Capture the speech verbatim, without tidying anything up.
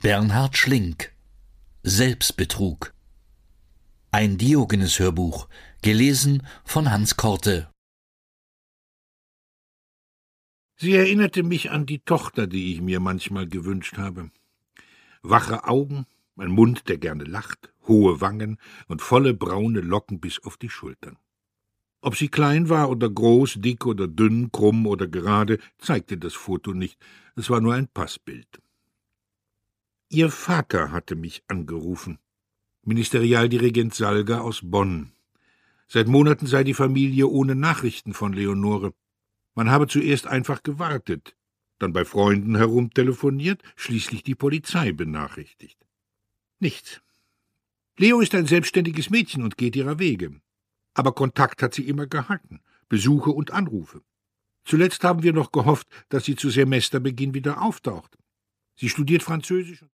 Bernhard Schlink. Selbstbetrug. Ein Diogenes-Hörbuch, gelesen von Hans Korte. Sie erinnerte mich an die Tochter, die ich mir manchmal gewünscht habe. Wache Augen, ein Mund, der gerne lacht, hohe Wangen und volle braune Locken bis auf die Schultern. Ob sie klein war oder groß, dick oder dünn, krumm oder gerade, zeigte das Foto nicht. Es war nur ein Passbild. Ihr Vater hatte mich angerufen. Ministerialdirigent Salga aus Bonn. Seit Monaten sei die Familie ohne Nachrichten von Leonore. Man habe zuerst einfach gewartet, dann bei Freunden herumtelefoniert, schließlich die Polizei benachrichtigt. Nichts. Leo ist ein selbstständiges Mädchen und geht ihrer Wege. Aber Kontakt hat sie immer gehalten, Besuche und Anrufe. Zuletzt haben wir noch gehofft, dass sie zu Semesterbeginn wieder auftaucht. Sie studiert Französisch.